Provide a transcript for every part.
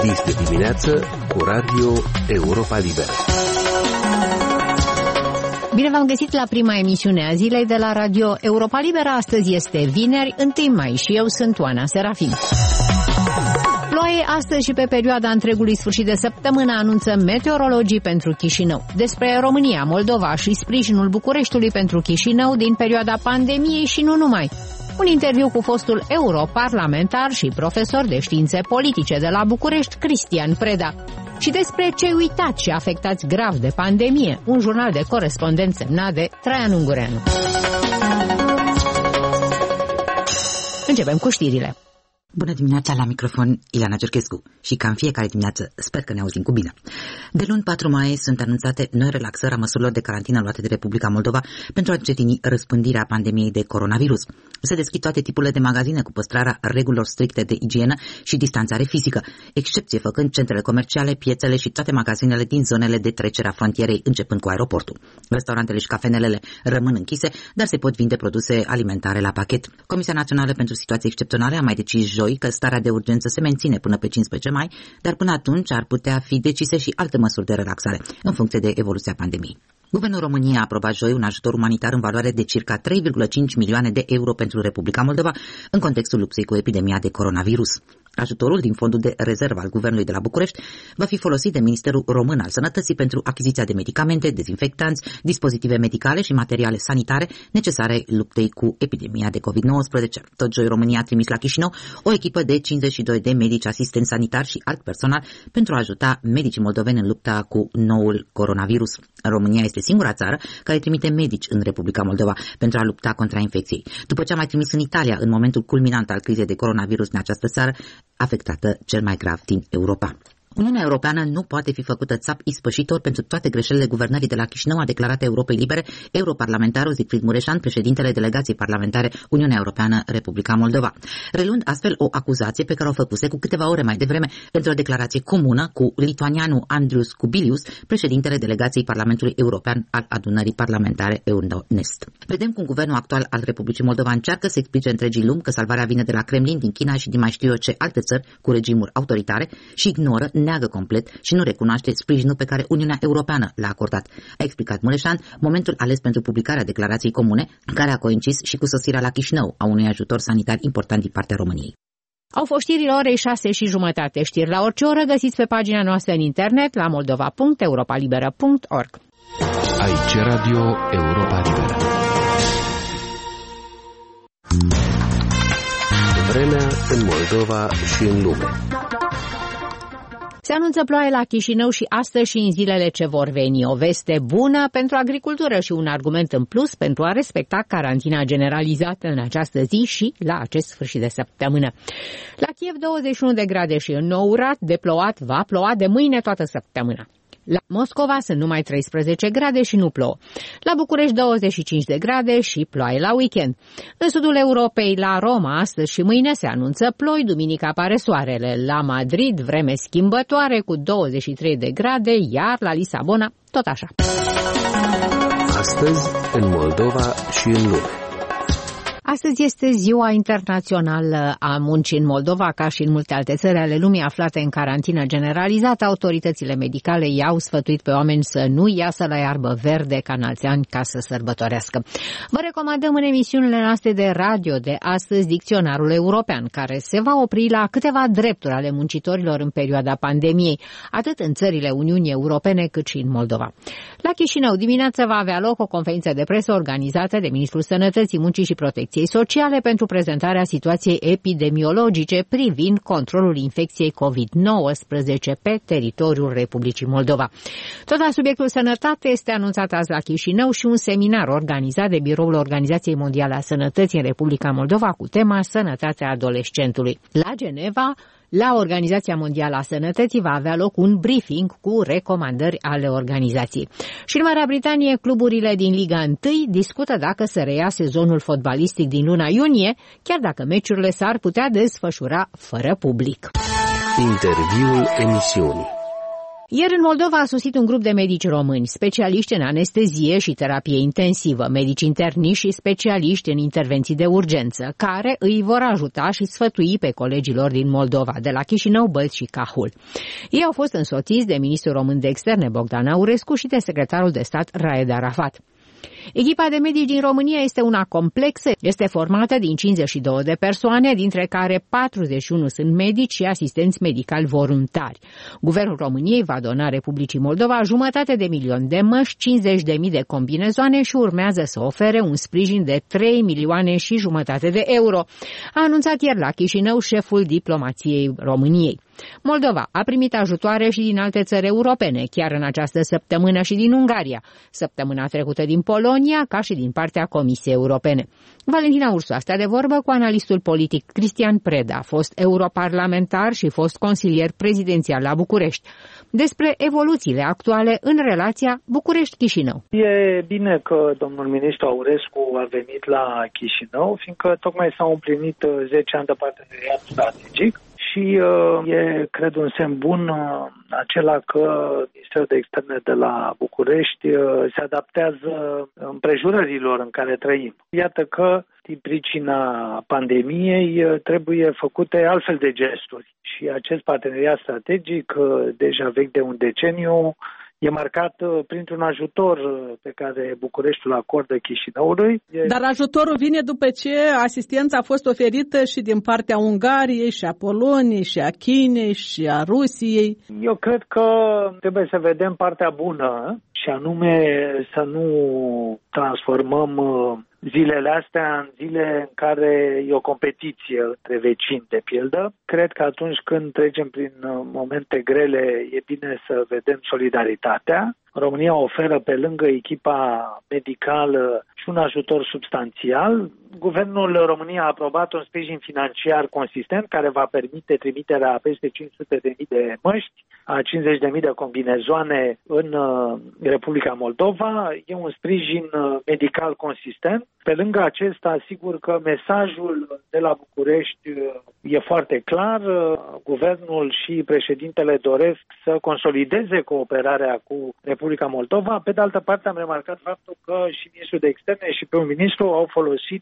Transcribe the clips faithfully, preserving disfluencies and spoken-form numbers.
Este dimineață cu Radio Europa Liberă. Bine v-am găsit la prima emisiune a zilei de la Radio Europa Liberă. Astăzi este vineri, întâi mai, și eu sunt Oana Serafim. Ploaie astăzi și pe perioada întregului sfârșit de săptămână, anunță meteorologii pentru Chișinău. Despre România, Moldova și sprijinul Bucureștiului pentru Chișinău din perioada pandemiei și nu numai. Un interviu cu fostul europarlamentar și profesor de științe politice de la București, Cristian Preda. Și despre cei uitați și afectați grav de pandemie, un jurnal de corespondent semnat de Traian Ungureanu. Începem cu știrile. Bună dimineața, la microfon Ileana Cerchescu și ca în fiecare dimineață sper că ne auzim cu bine. De luni patru mai sunt anunțate noi relaxări a măsurilor de carantină luate de Republica Moldova pentru a încetini răspândirea pandemiei de coronavirus. Se deschid toate tipurile de magazine cu păstrarea regulilor stricte de igienă și distanțare fizică, excepție făcând centrele comerciale, piețele și toate magazinele din zonele de trecere a frontierei, începând cu aeroportul. Restaurantele și cafenelele rămân închise, dar se pot vinde produse alimentare la pachet. Comisia Națională pentru Situații Excepționale a mai decis joi că starea de urgență se menține până pe cincisprezece mai, dar până atunci ar putea fi decise și alte măsuri de relaxare, în funcție de evoluția pandemiei. Guvernul României a aprobat joi un ajutor umanitar în valoare de circa trei virgulă cinci milioane de euro pentru Republica Moldova, în contextul luptei cu epidemia de coronavirus. Ajutorul din fondul de rezervă al Guvernului de la București va fi folosit de Ministerul Român al Sănătății pentru achiziția de medicamente, dezinfectanți, dispozitive medicale și materiale sanitare necesare luptei cu epidemia de covid nouăsprezece. Tot joi România a trimis la Chișinău o echipă de cincizeci și doi de medici, asistenți sanitari și alt personal pentru a ajuta medicii moldoveni în lupta cu noul coronavirus. România este singura țară care trimite medici în Republica Moldova pentru a lupta contra infecției. După ce a mai trimis în Italia în momentul culminant al crizei de coronavirus în această țară, afectată cel mai grav din Europa. Uniunea Europeană nu poate fi făcută țap ispășitor pentru toate greșelile guvernării de la Chișinău, a declarat Europei Libere europarlamentarul Siegfried Mureșan, președintele delegației parlamentare Uniunea Europeană Republica Moldova, reluând astfel o acuzație pe care o făcuse cu câteva ore mai devreme într-o declarație comună cu lituanianul Andrius Kubilius, președintele delegației Parlamentului European al adunării parlamentare Euronest. Vedem cum guvernul actual al Republicii Moldova încearcă să explice întregii lumi că salvarea vine de la Kremlin, din China și din mai știu eu ce alte țări cu regimuri autoritare și ignoră, neagă complet și nu recunoaște sprijinul pe care Uniunea Europeană l-a acordat. A explicat Mureșan momentul ales pentru publicarea declarației comune, care a coincis și cu sosirea la Chișinău a unui ajutor sanitar important din partea României. Au fost știrile orei șase și jumătate. Știri la orice oră găsiți pe pagina noastră în internet la moldova punct europa liberă punct org. Aici Radio Europa Liberă. Vremea în Moldova și în lume. Se anunță ploaie la Chișinău și astăzi și în zilele ce vor veni. O veste bună pentru agricultură și un argument în plus pentru a respecta carantina generalizată în această zi și la acest sfârșit de săptămână. La Kiev douăzeci și unu de grade și înnourat, de plouat va ploua de mâine toată săptămâna. La Moscova sunt numai treisprezece grade și nu plouă. La București douăzeci și cinci de grade și ploaie la weekend. În sudul Europei, la Roma, astăzi și mâine se anunță ploi, duminica apare soarele. La Madrid, vreme schimbătoare cu douăzeci și trei de grade, iar la Lisabona, tot așa. Astăzi, în Moldova și în lume. Astăzi este Ziua Internațională a Muncii în Moldova, ca și în multe alte țări ale lumii aflate în carantină generalizată. Autoritățile medicale i-au sfătuit pe oameni să nu iasă la iarbă verde ca în alți ani ca să sărbătorească. Vă recomandăm în emisiunile noastre de radio de astăzi Dicționarul European, care se va opri la câteva drepturi ale muncitorilor în perioada pandemiei, atât în țările Uniunii Europene cât și în Moldova. La Chișinău dimineața va avea loc o conferință de presă organizată de Ministrul Sănătății, Muncii și Protecției Sociale pentru prezentarea situației epidemiologice privind controlul infecției covid nouăsprezece pe teritoriul Republicii Moldova. Tot la subiectul sănătate este anunțat azi la Chișinău și un seminar organizat de Biroul Organizației Mondiale a Sănătății în Republica Moldova cu tema Sănătatea adolescentului. La Geneva, la Organizația Mondială a Sănătății va avea loc un briefing cu recomandări ale organizației. Și în Marea Britanie, cluburile din Liga unu discută dacă să reia sezonul fotbalistic din luna iunie, chiar dacă meciurile s-ar putea desfășura fără public. Interviul emisiunii. Ieri în Moldova a sosit un grup de medici români, specialiști în anestezie și terapie intensivă, medici interniști și specialiști în intervenții de urgență, care îi vor ajuta și sfătui pe colegilor din Moldova, de la Chișinău, Bălți și Cahul. Ei au fost însoțiți de ministrul român de externe Bogdan Aurescu și de secretarul de stat Raed Arafat. Echipa de medici din România este una complexă, este formată din cincizeci și două de persoane, dintre care patruzeci și unu sunt medici și asistenți medicali voluntari. Guvernul României va dona Republicii Moldova jumătate de milion de măști, cincizeci de mii de combinezoane și urmează să ofere un sprijin de trei milioane și jumătate de euro, a anunțat ieri la Chișinău șeful diplomației României. Moldova a primit ajutoare și din alte țări europene, chiar în această săptămână și din Ungaria, săptămâna trecută din Polonia, ca și din partea Comisiei Europene. Valentina Ursu a stat de vorbă cu analistul politic Cristian Preda, fost europarlamentar și fost consilier prezidențial la București, despre evoluțiile actuale în relația București-Chișinău. E bine că domnul ministru Aurescu a venit la Chișinău, fiindcă tocmai s-au împlinit zece ani de parteneriat strategic. Și uh, e, cred, un semn bun uh, acela că Ministerul de Externe de la București uh, se adaptează împrejurărilor în care trăim. Iată că, din pricina pandemiei, uh, trebuie făcute altfel de gesturi. Și acest parteneriat strategic, uh, deja vechi de un deceniu, e marcat printr-un ajutor pe care Bucureștiul acordă Chișinăului. Dar ajutorul vine după ce asistența a fost oferită și din partea Ungariei, și a Poloniei, și a Chinei, și a Rusiei. Eu cred că trebuie să vedem partea bună și anume să nu transformăm zilele astea în zile în care e o competiție între vecini, de pildă. Cred că atunci când trecem prin momente grele, e bine să vedem solidaritatea. România oferă pe lângă echipa medicală și un ajutor substanțial. Guvernul României a aprobat un sprijin financiar consistent care va permite trimiterea a peste cinci sute de mii de măști, a cincizeci de mii de combinezoane în Republica Moldova. E un sprijin medical consistent. Pe lângă acesta, sigur că mesajul de la București e foarte clar. Guvernul și președintele doresc să consolideze cooperarea cu Republica Moldova. Pe de altă parte, am remarcat faptul că și ministrul de externe și primul ministru au folosit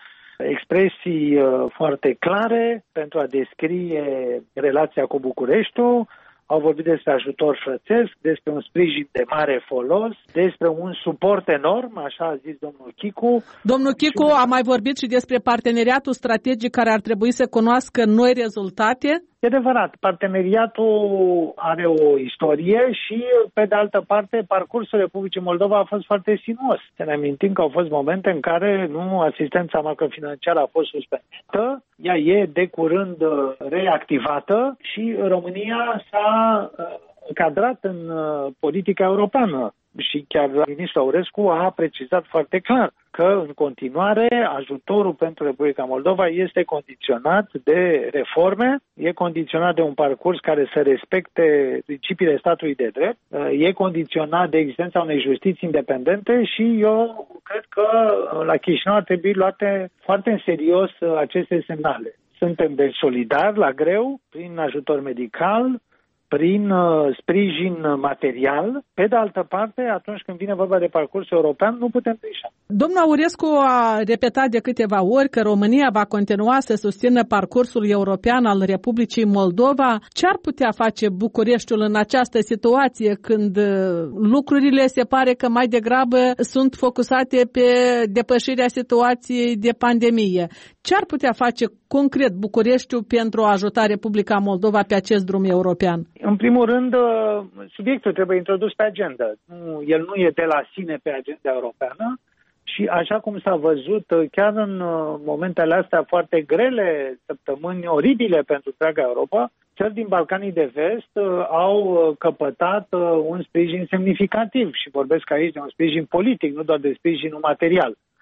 expresii foarte clare pentru a descrie relația cu Bucureștiul. Au vorbit despre ajutor frățesc, despre un sprijin de mare folos, despre un suport enorm, așa a zis domnul Chicu. Domnul Chicu a mai vorbit și despre parteneriatul strategic care ar trebui să cunoască noi rezultate. E adevărat, parteneriatul are o istorie și, pe de altă parte, parcursul Republicii Moldova a fost foarte sinuos. Să ne amintim că au fost momente în care nu asistența macrofinanciară a fost suspendată, ea e de curând reactivată și România s-a încadrat în politica europeană. Și chiar ministrul Aurescu a precizat foarte clar că, în continuare, ajutorul pentru Republica Moldova este condiționat de reforme, e condiționat de un parcurs care să respecte principiile statului de drept, e condiționat de existența unei justiții independente și eu cred că la Chișinău ar trebui luate foarte în serios aceste semnale. Suntem deci solidari la greu, prin ajutor medical, prin uh, sprijin material. Pe de altă parte, atunci când vine vorba de parcursul european, nu putem trișa. Domnul Aurescu a repetat de câteva ori că România va continua să susțină parcursul european al Republicii Moldova. Ce ar putea face Bucureștiul în această situație când lucrurile se pare că mai degrabă sunt focusate pe depășirea situației de pandemie? Ce ar putea face concret Bucureștiul pentru a ajuta Republica Moldova pe acest drum european? În primul rând, subiectul trebuie introdus pe agenda. El nu e de la sine pe agenda europeană și, așa cum s-a văzut, chiar în momentele astea foarte grele, săptămâni oribile pentru întreaga Europa, țări din Balcanii de Vest au căpătat un sprijin semnificativ și vorbesc aici de un sprijin politic, nu doar de sprijinul material.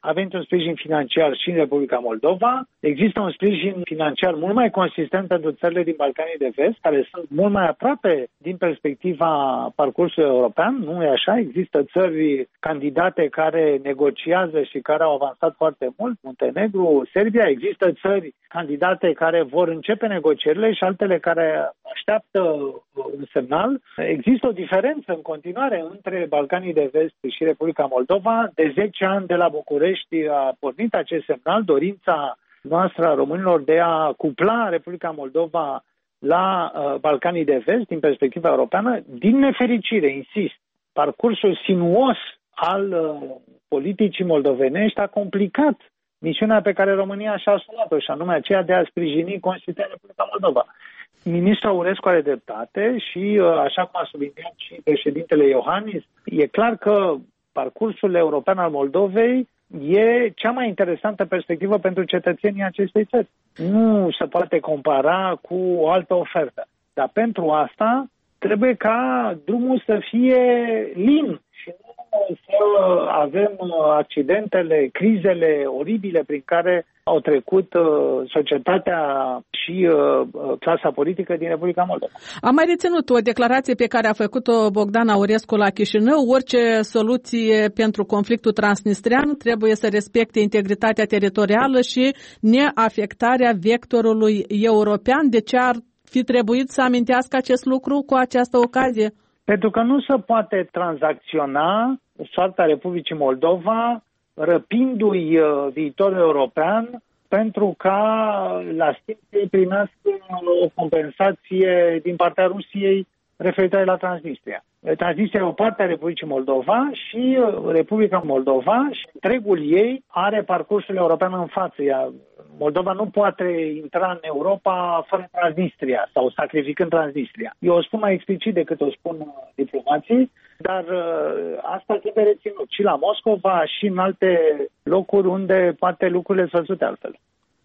a venit un sprijin financiar și în Republica Moldova. Există un sprijin financiar mult mai consistent pentru țările din Balcanii de Vest, care sunt mult mai aproape din perspectiva parcursului european. Nu e așa? Există țări candidate care negociază și care au avansat foarte mult, Muntenegru, Serbia. Există țări candidate care vor începe negocierile și altele care așteaptă un semnal. Există o diferență în continuare între Balcanii de Vest și Republica Moldova. De zece ani de la București a pornit acest semnal, dorința noastră a românilor de a cupla Republica Moldova la uh, Balcanii de Vest din perspectiva europeană. Din nefericire, insist, parcursul sinuos al uh, politicii moldovenești a complicat misiunea pe care România și-a asumat-o, și anume aceea de a sprijini Constituția Republica Moldova. Ministrul Aurescu are dreptate și, așa cum a subliniat și președintele Iohannis, e clar că parcursul european al Moldovei e cea mai interesantă perspectivă pentru cetățenii acestei țări. Nu se poate compara cu o altă ofertă. Dar pentru asta trebuie ca drumul să fie lin și nu să avem accidentele, crizele oribile prin care au trecut uh, societatea și uh, clasa politică din Republica Moldova. Am mai reținut o declarație pe care a făcut-o Bogdan Aurescu la Chișinău. Orice soluție pentru conflictul transnistrian trebuie să respecte integritatea teritorială și neafectarea vectorului european. De ce ar fi trebuit să amintească acest lucru cu această ocazie? Pentru că nu se poate tranzacționa soarta Republicii Moldova răpindu-i uh, viitorul european pentru ca la schimb să primească o compensație din partea Rusiei referitoare la Transnistria. Transnistria e o parte a Republicii Moldova și Republica Moldova și întregul ei are parcursul european în față. Ea, Moldova nu poate intra în Europa fără Transnistria sau sacrificând Transnistria. Eu o spun mai explicit decât o spun diplomații, dar uh, asta trebuie reținut și la Moscova și în alte locuri unde poate lucrurile sunt văzute altfel.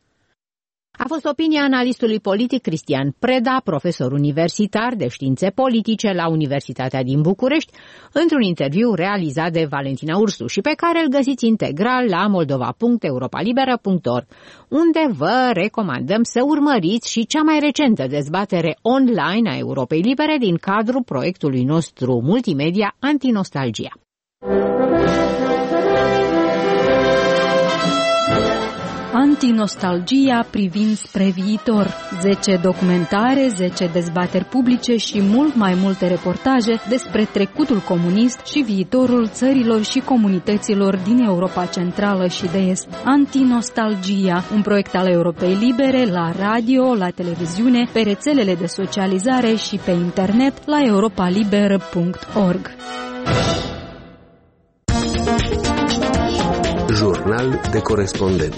A fost opinia analistului politic Cristian Preda, profesor universitar de științe politice la Universitatea din București, într-un interviu realizat de Valentina Ursu și pe care îl găsiți integral la moldova punct europalibera punct org, unde vă recomandăm să urmăriți și cea mai recentă dezbatere online a Europei Libere din cadrul proiectului nostru multimedia Antinostalgia. Antinostalgia privind spre viitor. zece documentare, zece dezbateri publice și mult mai multe reportaje despre trecutul comunist și viitorul țărilor și comunităților din Europa Centrală și de Est. Antinostalgia, un proiect al Europei Libere la radio, la televiziune, pe rețelele de socializare și pe internet la europalibera punct org. Jurnal de corespondent.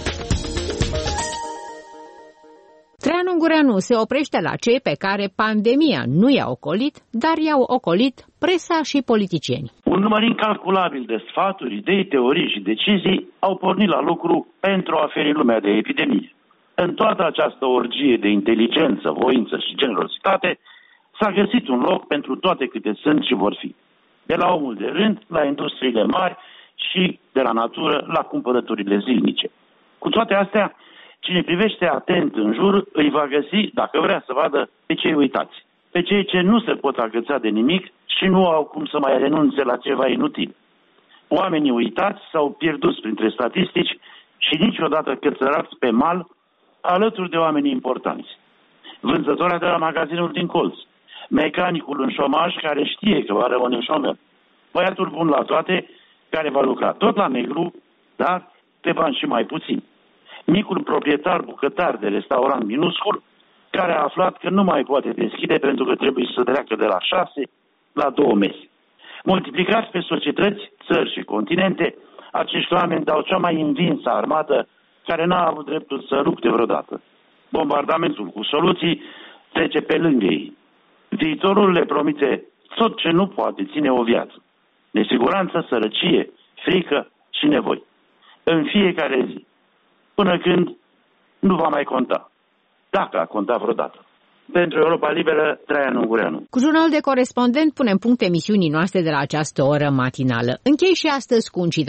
Traian Ungureanu se oprește la cei pe care pandemia nu i-a ocolit, dar i-au ocolit presa și politicieni. Un număr incalculabil de sfaturi, idei, teorii și decizii au pornit la lucru pentru a feri lumea de epidemie. În toată această orgie de inteligență, voință și generozitate s-a găsit un loc pentru toate câte sunt și vor fi. De la omul de rând, la industriile mari și de la natură la cumpărăturile zilnice. Cu toate astea, cine privește atent în jur îi va găsi, dacă vrea să vadă, pe cei uitați, pe cei ce nu se pot agăța de nimic și nu au cum să mai renunțe la ceva inutil. Oamenii uitați s-au pierdut printre statistici și niciodată cățărați pe mal alături de oamenii importanți. Vânzătoarea de la magazinul din colț, mecanicul în șomaj care știe că va rămâne șomer, băiatul bun la toate care va lucra tot la negru, dar pe bani și mai puțin. Micul proprietar bucătar de restaurant minuscul, care a aflat că nu mai poate deschide pentru că trebuie să treacă de la șase la două mese. Multiplicați pe societăți, țări și continente, acești oameni dau cea mai învinsă armată care n-a avut dreptul să lupte vreodată. Bombardamentul cu soluții trece pe lângă ei. Viitorul le promite tot ce nu poate ține o viață. Nesiguranță, sărăcie, frică și nevoi. În fiecare zi. Până când nu va mai conta. Dacă a contat vreodată. Pentru Europa Liberă, Traian Ungureanu. Cu jurnalul de corespondent punem punct emisiunii noastre de la această oră matinală. Închei și astăzi cu un citat.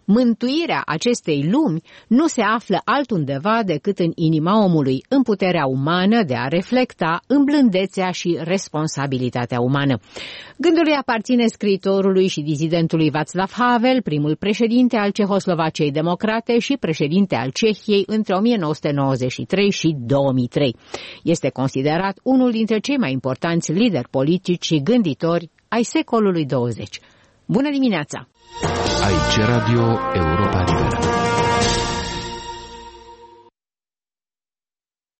Mântuirea acestei lumi nu se află altundeva decât în inima omului, în puterea umană de a reflecta în blândețea și responsabilitatea umană. Gândul îi aparține scriitorului și dizidentului Václav Havel, primul președinte al Cehoslovaciei Democrate și președinte al Cehiei între o mie nouă sute nouăzeci și trei și două mii trei. Este considerat unul dintre cei mai importanți lideri politici și gânditori ai secolului douăzeci. Bună dimineața! Aici Radio Europa Liberă.